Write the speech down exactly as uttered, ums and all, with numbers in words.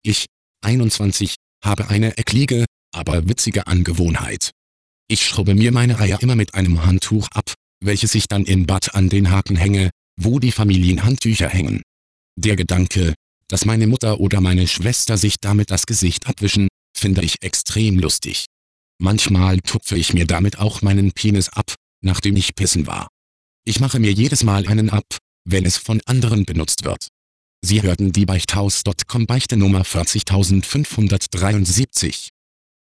Ich, einundzwanzig, habe eine eklige, aber witzige Angewohnheit. Ich schrubbe mir meine Eier immer mit einem Handtuch ab, welches ich dann im Bad an den Haken hänge, wo die Familienhandtücher hängen. Der Gedanke, dass meine Mutter oder meine Schwester sich damit das Gesicht abwischen, finde ich extrem lustig. Manchmal tupfe ich mir damit auch meinen Penis ab, nachdem ich pissen war. Ich mache mir jedes Mal einen ab, wenn es von anderen benutzt wird. Sie hörten die Beichthaus Punkt com Beichte Nummer vierzigtausendfünfhundertdreiundsiebzig.